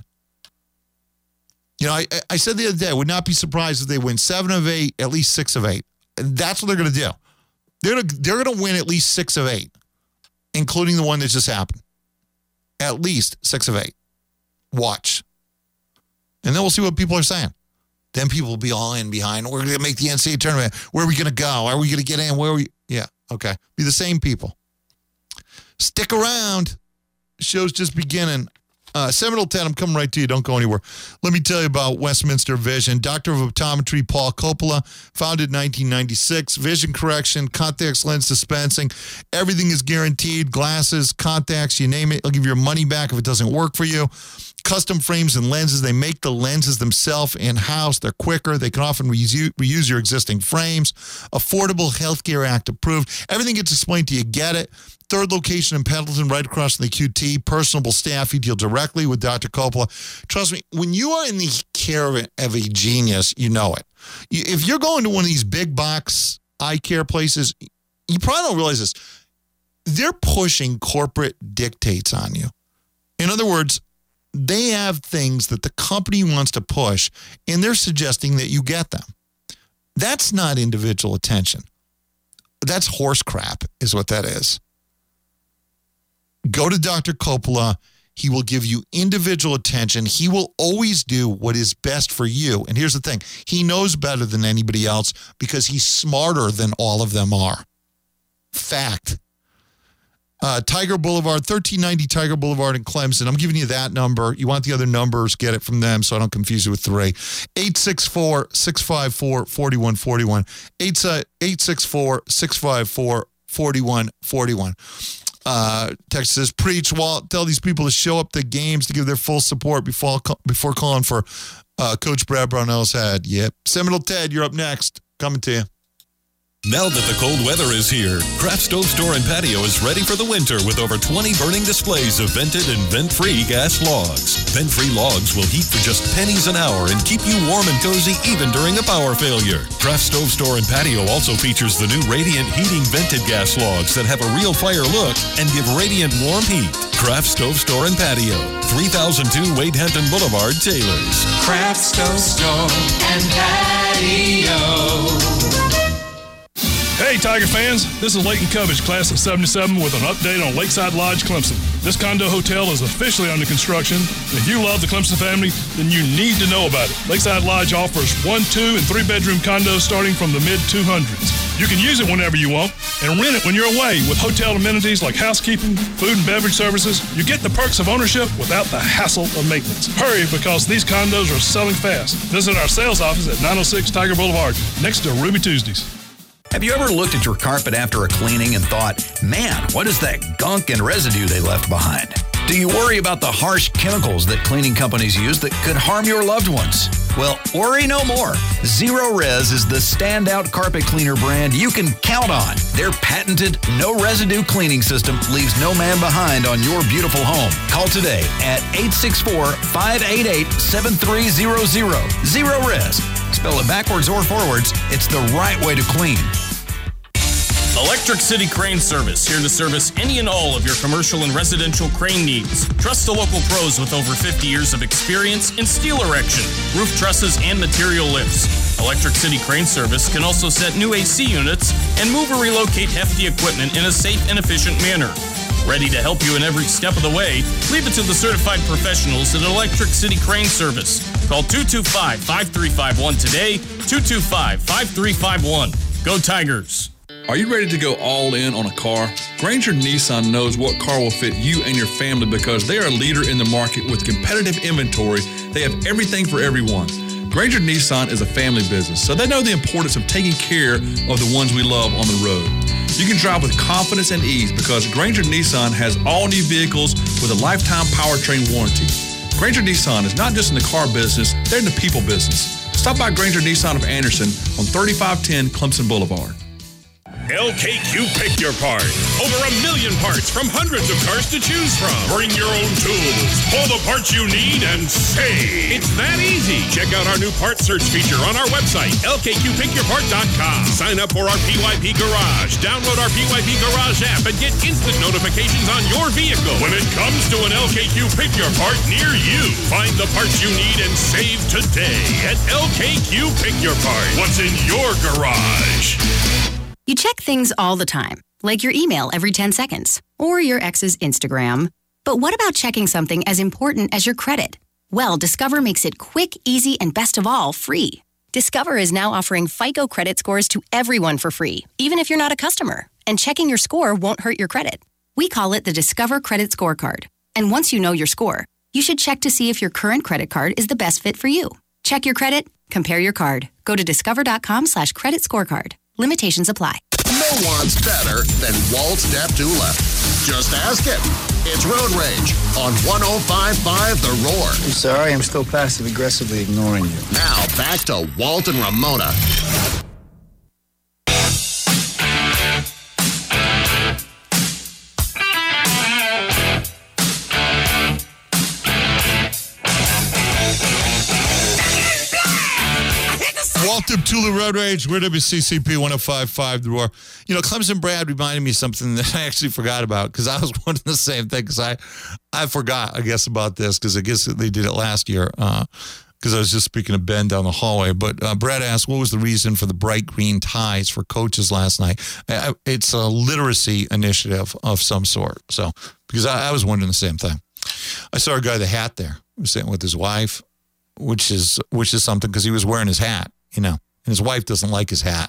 You know, I, I said the other day, I would not be surprised if they win seven of eight, at least six of eight. And that's what they're going to do. They're gonna, they're going to win at least six of eight, including the one that just happened. At least six of eight. Watch. And then we'll see what people are saying. Then people will be all in behind. We're going to make the N C double A tournament. Where are we going to go? Are we going to get in? Where are we? Yeah, okay. Be the same people. Stick around. The show's just beginning. Uh, Seminole ten, I'm coming right to you. Don't go anywhere. Let me tell you about Westminster Vision. Doctor of Optometry Paul Coppola, founded nineteen ninety-six. Vision correction, contacts lens dispensing. Everything is guaranteed. Glasses, contacts, you name it. They'll give you your money back if it doesn't work for you. Custom frames and lenses. They make the lenses themselves in-house. They're quicker. They can often reuse, reuse your existing frames. Affordable, Healthcare Act approved. Everything gets explained to you. Get it. Third location in Pendleton, right across from the Q T. Personable staff. You deal directly with Doctor Coppola. Trust me, when you are in the care of a, of a genius, you know it. You, if you're going to one of these big box eye care places, you probably don't realize this. They're pushing corporate dictates on you. In other words, they have things that the company wants to push, and they're suggesting that you get them. That's not individual attention. That's horse crap, is what that is. Go to Doctor Coppola. He will give you individual attention. He will always do what is best for you. And here's the thing. He knows better than anybody else because he's smarter than all of them are. Fact. Uh, Tiger Boulevard, thirteen ninety Tiger Boulevard in Clemson. I'm giving you that number. You want the other numbers, get it from them so I don't confuse you with three. eight six four, six five four, four one four one. eight six four, six five four, four one four one. Uh, text says, preach, Walt. Tell these people to show up to games to give their full support before, before calling for uh, Coach Brad Brownell's head. Yep. Seminole Ted, you're up next. Coming to you. Now that the cold weather is here, Craft Stove Store and Patio is ready for the winter with over twenty burning displays of vented and vent-free gas logs. Vent-free logs will heat for just pennies an hour and keep you warm and cozy even during a power failure. Craft Stove Store and Patio also features the new Radiant Heating vented gas logs that have a real fire look and give radiant warm heat. Craft Stove Store and Patio, three thousand two Wade Hampton Boulevard, Taylors. Craft Stove Store and Patio. Hey, Tiger fans, this is Leighton Covage, class of seventy-seven, with an update on Lakeside Lodge, Clemson. This condo hotel is officially under construction, and if you love the Clemson family, then you need to know about it. Lakeside Lodge offers one, two, and three-bedroom condos starting from the mid two hundreds. You can use it whenever you want, and rent it when you're away with hotel amenities like housekeeping, food and beverage services. You get the perks of ownership without the hassle of maintenance. Hurry, because these condos are selling fast. Visit our sales office at nine oh six Tiger Boulevard, next to Ruby Tuesdays. Have you ever looked at your carpet after a cleaning and thought, man, what is that gunk and residue they left behind? Do you worry about the harsh chemicals that cleaning companies use that could harm your loved ones? Well, worry no more. Zero Res is the standout carpet cleaner brand you can count on. Their patented no residue cleaning system leaves no man behind on your beautiful home. Call today at eight six four, five eight eight, seven three zero zero. Zero Res. Spell it backwards or forwards, it's the right way to clean. Electric City Crane Service, here to service any and all of your commercial and residential crane needs. Trust the local pros with over fifty years of experience in steel erection, roof trusses, and material lifts. Electric City Crane Service can also set new A C units and move or relocate hefty equipment in a safe and efficient manner. Ready to help you in every step of the way? Leave it to the certified professionals at Electric City Crane Service. Call two two five, five three five one today, two two five, five three five one. Go Tigers! Are you ready to go all in on a car? Granger Nissan knows what car will fit you and your family because they are a leader in the market with competitive inventory. They have everything for everyone. Granger Nissan is a family business, so they know the importance of taking care of the ones we love on the road. You can drive with confidence and ease because Granger Nissan has all new vehicles with a lifetime powertrain warranty. Granger Nissan is not just in the car business, they're in the people business. Stop by Granger Nissan of Anderson on thirty-five ten Clemson Boulevard. L K Q Pick Your Part. Over a million parts from hundreds of cars to choose from. Bring your own tools. Pull the parts you need and save. It's that easy. Check out our new part search feature on our website, L K Q pick your part dot com. Sign up for our P Y P Garage. Download our P Y P Garage app and get instant notifications on your vehicle when it comes to an L K Q Pick Your Part near you. Find the parts you need and save today at L K Q Pick Your Part. What's in your garage? You check things all the time, like your email every ten seconds, or your ex's Instagram. But what about checking something as important as your credit? Well, Discover makes it quick, easy, and best of all, free. Discover is now offering FICO credit scores to everyone for free, even if you're not a customer. And checking your score won't hurt your credit. We call it the Discover Credit Scorecard. And once you know your score, you should check to see if your current credit card is the best fit for you. Check your credit, compare your card. Go to discover.com slash credit scorecard. Limitations apply. No one's better than Walt Deptula. Just ask him. It's Road Rage on one oh five point five The Roar. I'm sorry, I'm still passive-aggressively ignoring you. Now, back to Walt and Ramona. Walt Deptula, Road Rage, we're W C C P one oh five point five The Roar. You know, Clemson Brad reminded me of something that I actually forgot about because I was wondering the same thing because I, I forgot, I guess, about this because I guess they did it last year because uh, I was just speaking to Ben down the hallway. But uh, Brad asked, what was the reason for the bright green ties for coaches last night? I, it's a literacy initiative of some sort. So, because I, I was wondering the same thing. I saw a guy with a hat there. He was sitting with his wife, which is which is something because he was wearing his hat. You know, and his wife doesn't like his hat.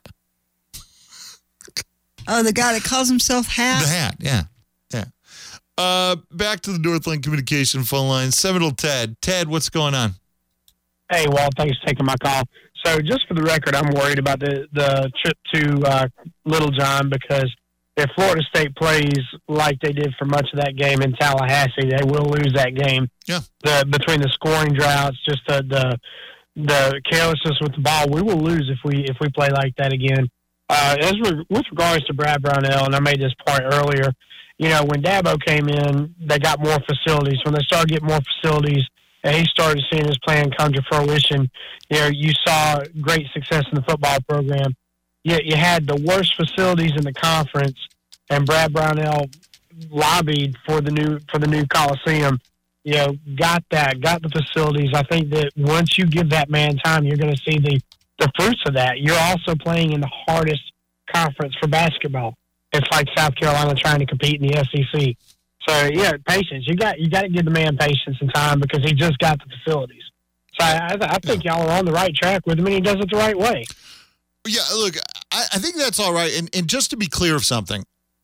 Oh, the guy that calls himself Hat? The Hat, yeah. Yeah. Uh, back to the Northland Communication phone line. Seminole Ted. Ted, what's going on? Hey, Walt, thanks for taking my call. So just for the record, I'm worried about the, the trip to uh, Little John because if Florida State plays like they did for much of that game in Tallahassee, they will lose that game. Yeah. The, between the scoring droughts, just the, the – the carelessness with the ball, we will lose if we if we play like that again. Uh, as re- with regards to Brad Brownell, and I made this point earlier, you know, when Dabo came in, they got more facilities. When they started getting more facilities, and he started seeing his plan come to fruition, you know, you saw great success in the football program. Yet you had the worst facilities in the conference, and Brad Brownell lobbied for the new for the new Coliseum. You know, got that, got the facilities. I think that once you give that man time, you're going to see the, the fruits of that. You're also playing in the hardest conference for basketball. It's like South Carolina trying to compete in the S E C. So, yeah, patience. You got you got to give the man patience and time because he just got the facilities. So I, I think y'all are on the right track with him, and he does it the right way. Yeah, look, I, I think that's all right. And, and just to be clear of something,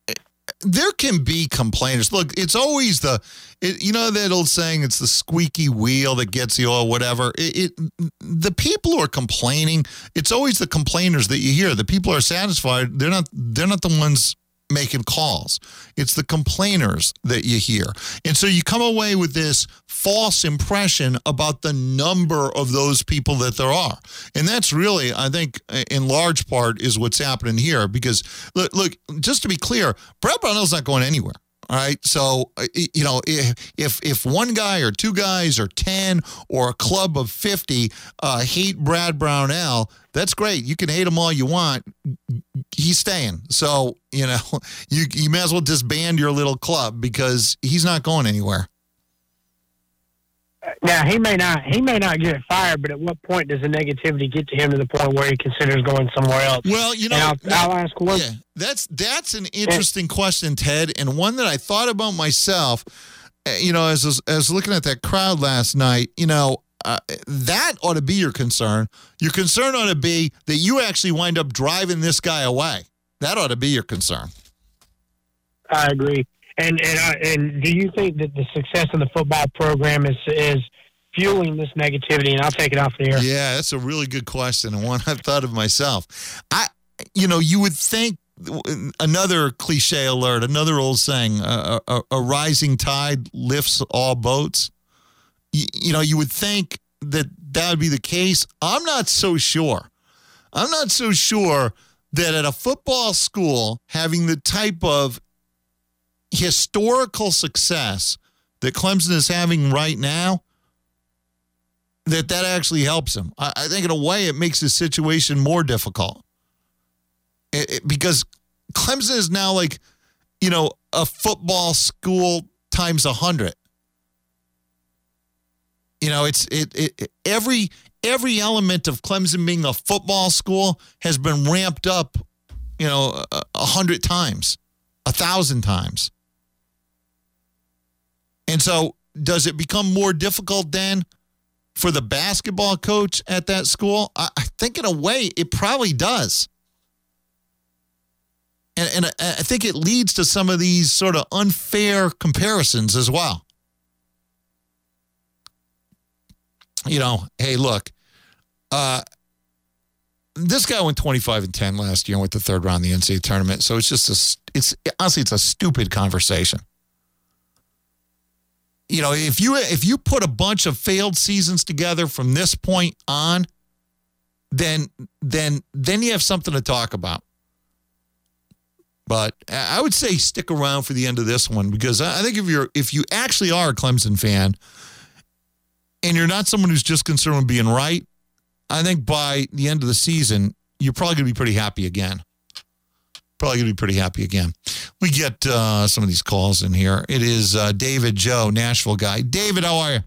there can be complainers. Look, it's always the, it, you know that old saying, it's the squeaky wheel that gets you or whatever. It, it the people who are complaining, it's always the complainers that you hear. The people who are satisfied, they're not they're not the ones making calls. It's the complainers that you hear. And so you come away with this false impression about the number of those people that there are. And that's really, I think, in large part is what's happening here. Because, look, look just to be clear, Brad Brownell's not going anywhere. All right. So, you know, if if one guy or two guys or ten or a club of fifty uh, hate Brad Brownell, that's great. You can hate him all you want. He's staying. So, you know, you, you may as well disband your little club because he's not going anywhere. Now he may not he may not get fired, but at what point does the negativity get to him to the point where he considers going somewhere else? Well, you know, And I'll, I'll ask one. yeah, that's that's an interesting question, Ted, and one that I thought about myself. uh, You know, as as, as looking at that crowd last night, you know, uh, that ought to be your concern. Your concern ought to be that you actually wind up driving this guy away. That ought to be your concern. I agree. And and I, and do you think that the success of the football program is is fueling this negativity? And I'll take it off the air. Yeah, that's a really good question, and one I've thought of myself. I, you know, you would think another cliche alert, another old saying: a, a, a rising tide lifts all boats. You, you know, you would think that that would be the case. I'm not so sure. I'm not so sure that at a football school having the type of historical success that Clemson is having right now, that that actually helps him. I, I think in a way it makes his situation more difficult. It, it, because Clemson is now like, you know, a football school times a hundred. You know, it's it, it every every element of Clemson being a football school has been ramped up, you know, a, a hundred times, a thousand times. And so does it become more difficult then for the basketball coach at that school? I, I think in a way it probably does. And, and I, I think it leads to some of these sort of unfair comparisons as well. You know, hey, look, uh, this guy went twenty-five and ten last year and went to the third round of the N C double A tournament. So it's just a, it's honestly, it's a stupid conversation. You know, if you if you put a bunch of failed seasons together from this point on, then then then you have something to talk about. But I would say stick around for the end of this one, because I think if you're if you actually are a Clemson fan and you're not someone who's just concerned with being right, I think by the end of the season you're probably going to be pretty happy again. Probably going to be pretty happy again. We get uh, some of these calls in here. It is uh, David Joe, Nashville guy. David, how are you?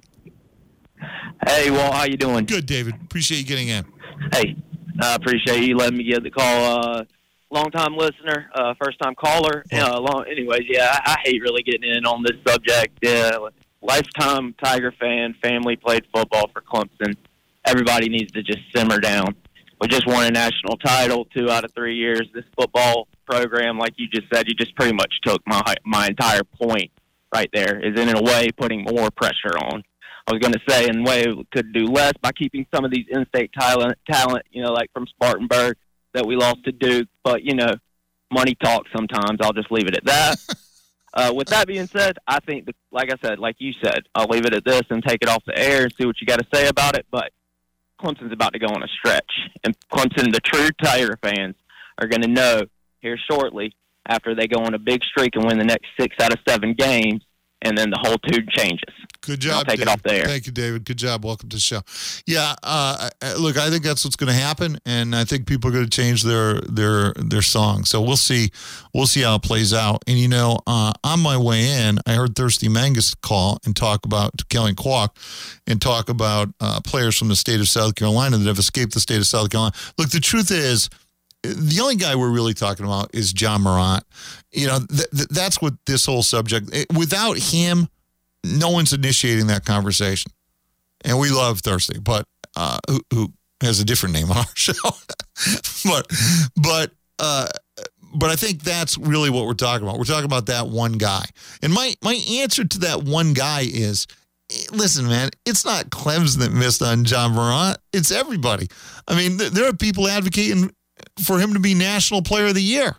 Hey, well, how you doing? Good, David. Appreciate you getting in. Hey, I appreciate you letting me get the call. Uh, long-time listener, uh, first-time caller. Uh, long, anyways, yeah, I, I hate really getting in on this subject. Yeah, lifetime Tiger fan, family played football for Clemson. Everybody needs to just simmer down. We just won a national title two out of three years. This football program, like you just said, you just pretty much took my my entire point right there, is in a way putting more pressure on. I was going to say, in a way, we could do less by keeping some of these in-state talent, talent, you know, like from Spartanburg that we lost to Duke. But, you know, money talks sometimes. I'll just leave it at that. uh, with that being said, I think, that, like I said, like you said, I'll leave it at this and take it off the air and see what you got to say about it. But Clemson's about to go on a stretch. And Clemson, the true Tiger fans, are going to know here shortly after they go on a big streak and win the next six out of seven games, and then the whole tune changes. Good job, I'll take David. it off the air. Thank you, David. Good job. Welcome to the show. Yeah, uh, look, I think that's what's going to happen, and I think people are going to change their their their song. So we'll see. We'll see how it plays out. And, you know, uh, on my way in, I heard Thirsty Mangus call and talk about Kelly Kwok and talk about uh, players from the state of South Carolina that have escaped the state of South Carolina. Look, the truth is, the only guy we're really talking about is John Morant. You know, th- th- that's what this whole subject, it, without him, no one's initiating that conversation. And we love Thirsty, but uh, who, who has a different name on our show. but but uh, but I think that's really what we're talking about. We're talking about that one guy. And my, my answer to that one guy is, listen, man, it's not Clemson that missed on John Morant. It's everybody. I mean, th- there are people advocating for him to be National Player of the Year.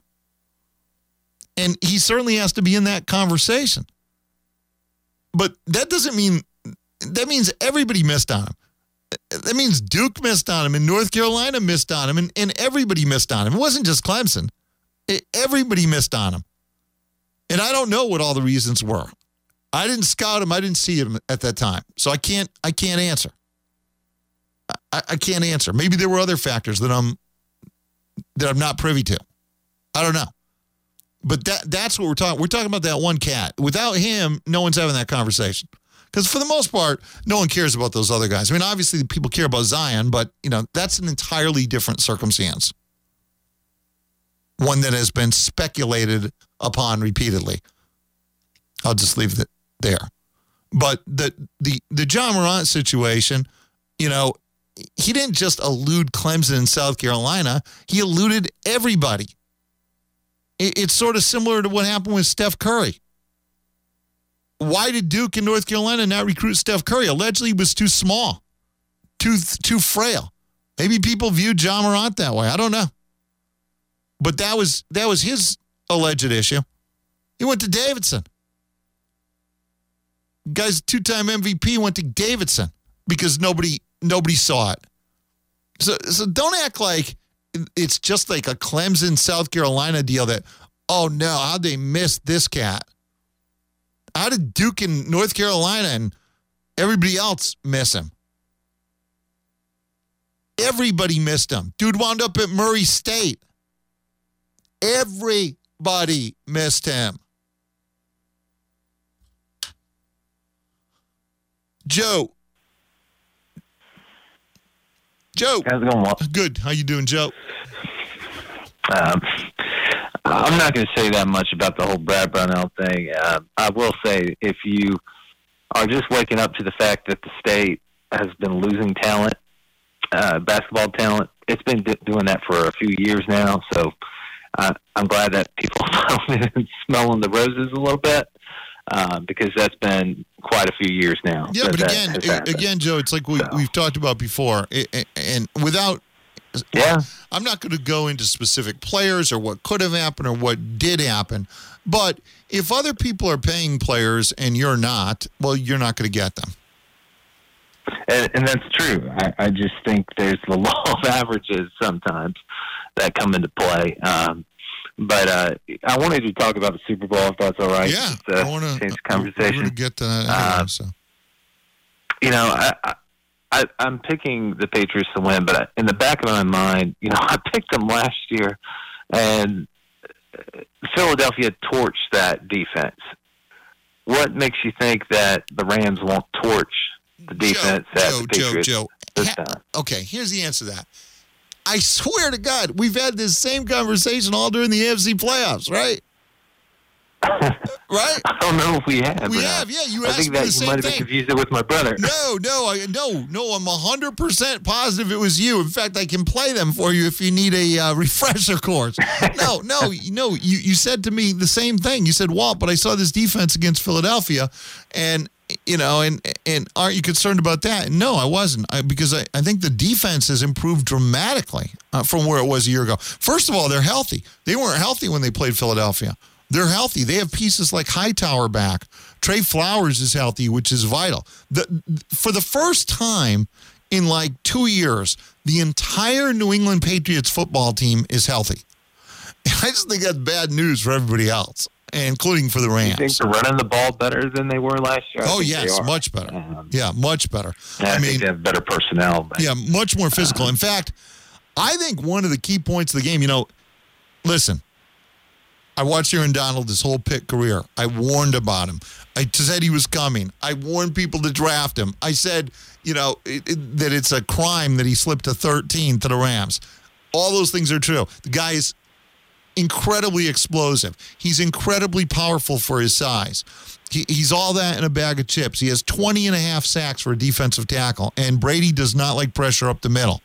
And he certainly has to be in that conversation. But that doesn't mean, that means everybody missed on him. That means Duke missed on him, and North Carolina missed on him, and, and everybody missed on him. It wasn't just Clemson. It, everybody missed on him. And I don't know what all the reasons were. I didn't scout him. I didn't see him at that time. So I can't, I can't answer. I, I can't answer. Maybe there were other factors that I'm, that I'm not privy to. I don't know. But that that's what we're talking. We're talking about that one cat. Without him, no one's having that conversation. Because for the most part, no one cares about those other guys. I mean, obviously people care about Zion, but, you know, that's an entirely different circumstance. One that has been speculated upon repeatedly. I'll just leave it there. But the the the Ja Morant situation, you know, he didn't just elude Clemson and South Carolina. He eluded everybody. It, it's sort of similar to what happened with Steph Curry. Why did Duke and North Carolina not recruit Steph Curry? Allegedly, he was too small, too too frail. Maybe people viewed Ja Morant that way. I don't know. But that was that was his alleged issue. He went to Davidson. Guy's two-time M V P went to Davidson because nobody nobody saw it. So so don't act like it's just like a Clemson, South Carolina deal that, oh no, how'd they miss this cat? How did Duke and North Carolina and everybody else miss him? Everybody missed him. Dude wound up at Murray State. Everybody missed him. Joe. Joe. How's it going, Walt? Good. How you doing, Joe? Um, I'm not going to say that much about the whole Brad Brownell thing. Uh, I will say, if you are just waking up to the fact that the state has been losing talent, uh, basketball talent, it's been d- doing that for a few years now. So uh, I'm glad that people are smelling the roses a little bit. Uh, because that's been quite a few years now. Yeah, but again, again, Joe, it's like we, so. we've talked about before, and without, yeah, I'm not going to go into specific players or what could have happened or what did happen, but if other people are paying players and you're not, well, you're not going to get them. And, and that's true. I, I just think there's the law of averages sometimes that come into play. Um, But uh, I wanted to talk about the Super Bowl, if that's all right. Yeah, Just, uh, I want to change the conversation. get to that anyway, uh, so. You know, I, I, I'm picking the Patriots to win, but in the back of my mind, you know, I picked them last year, and Philadelphia torched that defense. What makes you think that the Rams won't torch the defense Joe, at Joe, the Patriots Joe, Joe. this Ha- time? Okay, here's the answer to that. I swear to God, we've had this same conversation all during the A F C playoffs, right? Right? I don't know if we have. We but have, yeah. You I asked think me that the you same might have thing. been confused it with my brother. No, no, I, no, no. I'm one hundred percent positive it was you. In fact, I can play them for you if you need a uh, refresher course. No, no, no. You, you said to me the same thing. You said, Walt, but I saw this defense against Philadelphia, and, you know, and and aren't you concerned about that? And no, I wasn't, I, because I, I think the defense has improved dramatically uh, from where it was a year ago. First of all, they're healthy. They weren't healthy when they played Philadelphia. They're healthy. They have pieces like Hightower back. Trey Flowers is healthy, which is vital. The, for the first time in like two years, the entire New England Patriots football team is healthy. I just think that's bad news for everybody else, including for the Rams. You think they're running the ball better than they were last year? I Oh, think yes, they are. much better. Um, yeah, much better. I, I think mean, they have better personnel. But, yeah, much more physical. In fact, I think one of the key points of the game, you know, listen, I watched Aaron Donald his whole Pitt career. I warned about him. I said he was coming. I warned people to draft him. I said, you know, it, it, that it's a crime that he slipped to thirteen to the Rams. All those things are true. The guy is incredibly explosive. He's incredibly powerful for his size. He, he's all that in a bag of chips. He has twenty and a half sacks for a defensive tackle, and Brady does not like pressure up the middle.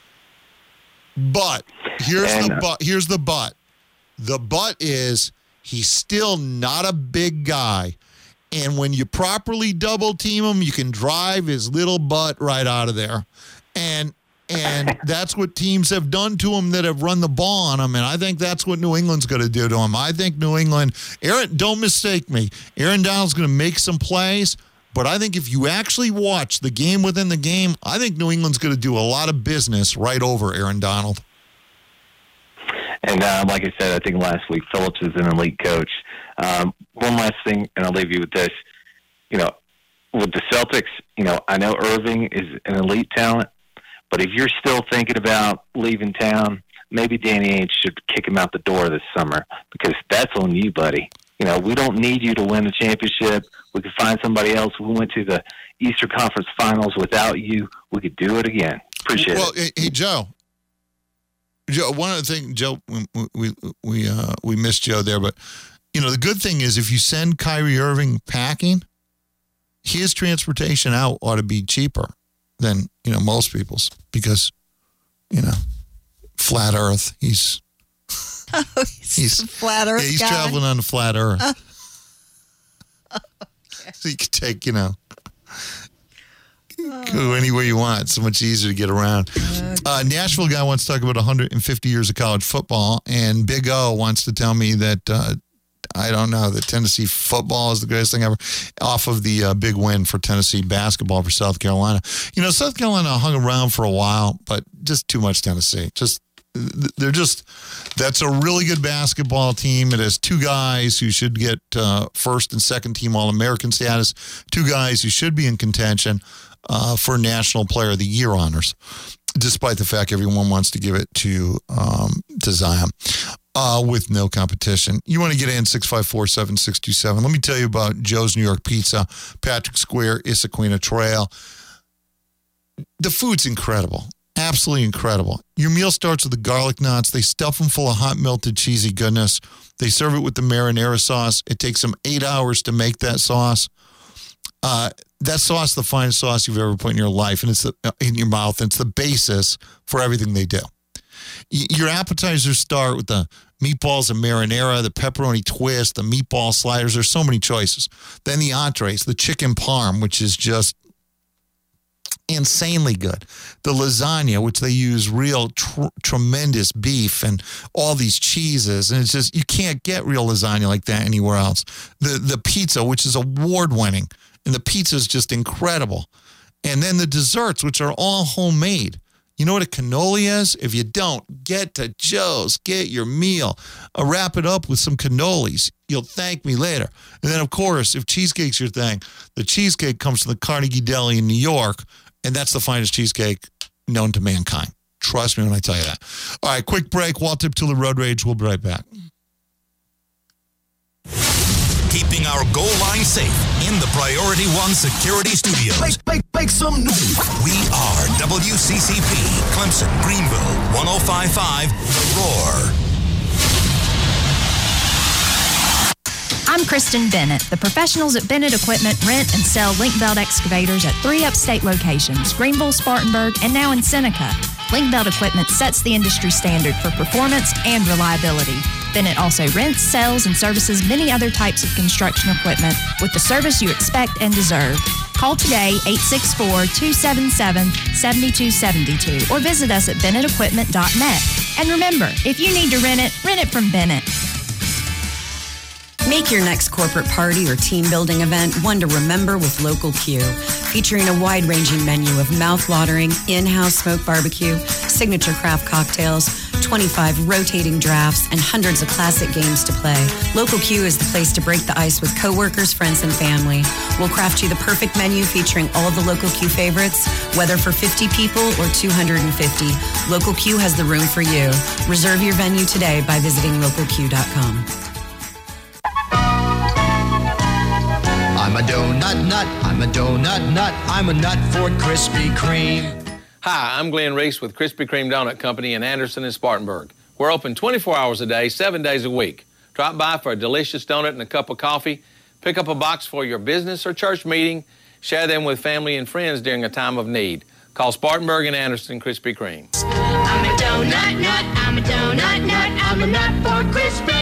But here's And, the uh, but. Here's the but. The but is he's still not a big guy. And when you properly double team him, you can drive his little butt right out of there. And and that's what teams have done to him that have run the ball on him. And I think that's what New England's going to do to him. I think New England, Aaron, don't mistake me. Aaron Donald's going to make some plays. But I think if you actually watch the game within the game, I think New England's going to do a lot of business right over Aaron Donald. And uh, like I said, I think last week, Phillips is an elite coach. Um, one last thing, and I'll leave you with this. You know, with the Celtics, you know, I know Irving is an elite talent, but if you're still thinking about leaving town, maybe Danny Ainge should kick him out the door this summer, because that's on you, buddy. You know, we don't need you to win the championship. We could find somebody else. We went to the Eastern Conference Finals without you. We could do it again. Appreciate well, it. Well, hey, Joe. Joe, one of the things, Joe, we we we, uh, we missed Joe there, but, you know, the good thing is if you send Kyrie Irving packing, his transportation out ought to be cheaper than, you know, most people's because, you know, flat Earth, he's... Oh, he's, he's a flat Earth yeah, he's guy. traveling on the flat Earth. Oh. Okay. So you can take, you know, go anywhere you want. It's so much easier to get around. Okay. Uh, Nashville guy wants to talk about one hundred fifty years of college football, and Big O wants to tell me that, uh, I don't know, that Tennessee football is the greatest thing ever, off of the uh, big win for Tennessee basketball for South Carolina. You know, South Carolina hung around for a while, but just too much Tennessee. Just They're just, that's a really good basketball team. It has two guys who should get uh, first and second team All-American status, two guys who should be in contention uh, for National Player of the Year honors, despite the fact everyone wants to give it to um, to Zion uh, with no competition. You want to get in six five four, seven six two seven. Let me tell you about Joe's New York Pizza, Patrick Square, Issaquah Trail. The food's incredible. Absolutely incredible. Your meal starts with the garlic knots. They stuff them full of hot melted cheesy goodness. They serve it with the marinara sauce. It takes them eight hours to make that sauce. Uh, that sauce is the finest sauce you've ever put in your life, and it's the, in your mouth. And it's the basis for everything they do. Y- your appetizers start with the meatballs and marinara, the pepperoni twist, the meatball sliders. There's so many choices. Then the entrees, the chicken parm, which is just insanely good. The lasagna, which they use real tr- tremendous beef and all these cheeses, and it's just, you can't get real lasagna like that anywhere else. The the pizza, which is award winning, and the pizza is just incredible. And then the desserts, which are all homemade. You know what a cannoli is? If you don't, get to Joe's, get your meal. I'll wrap it up with some cannolis. You'll thank me later. And then, of course, if cheesecake's your thing, the cheesecake comes from the Carnegie Deli in New York, and that's the finest cheesecake known to mankind. Trust me when I tell you that. All right, quick break. Walt Deptula Road Rage. We'll be right back. Keeping our goal line safe in the Priority One Security Studios. Make, make, make some noise. We are W C C P, Clemson, Greenville, one oh five point five, The Roar. I'm Kristen Bennett. The professionals at Bennett Equipment rent and sell link belt excavators at three upstate locations, Greenville, Spartanburg, and now in Seneca. Link belt equipment sets the industry standard for performance and reliability. Bennett also rents, sells, and services many other types of construction equipment with the service you expect and deserve. Call today, eight six four, two seven seven, seven two seven two, or visit us at bennett equipment dot net. And remember, if you need to rent it, rent it from Bennett. Make your next corporate party or team building event one to remember with Local Q. Featuring a wide-ranging menu of mouth-watering, in-house smoked barbecue, signature craft cocktails, twenty-five rotating drafts, and hundreds of classic games to play. Local Q is the place to break the ice with coworkers, friends, and family. We'll craft you the perfect menu featuring all the Local Q favorites, whether for fifty people or two hundred fifty. Local Q has the room for you. Reserve your venue today by visiting local q dot com. I'm a donut nut, I'm a donut nut, I'm a nut for Krispy Kreme. Hi, I'm Glenn Reese with Krispy Kreme Donut Company in Anderson and Spartanburg. We're open twenty-four hours a day, seven days a week. Drop by for a delicious donut and a cup of coffee. Pick up a box for your business or church meeting. Share them with family and friends during a time of need. Call Spartanburg and Anderson Krispy Kreme. I'm a donut nut, I'm a donut nut, I'm a nut for Krispy.